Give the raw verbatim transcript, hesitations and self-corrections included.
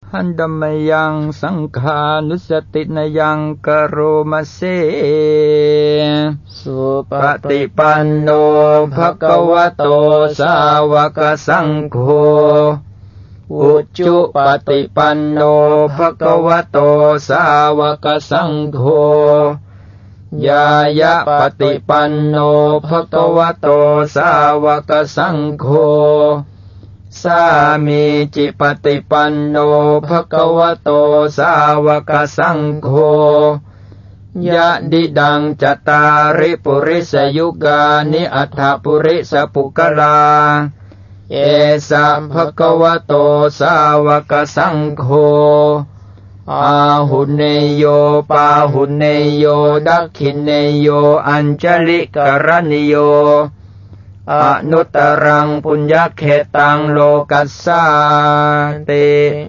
หันดมยังสังฆานุสตินยังกโรมะเสสุปฏิปันโนภควโตสาวกสังโฆอุจจุปฏิปันโนภควโตสาวกสังโฆยายะปฏิปันโนภควโตสาวกสังโฆสามีจิปฏิปันโนภควโตสาวกสังโฆยะดิดังจตาริปุริสยุกานิอัฏฐปุริสปุกลาเอสัมภควโตสาวกสังโฆอาหุเนโยปาหุเนโยดักขิเนโยอัญจลิกรณิโยอนุตตรังปุญญเขตังโลกัสสาติ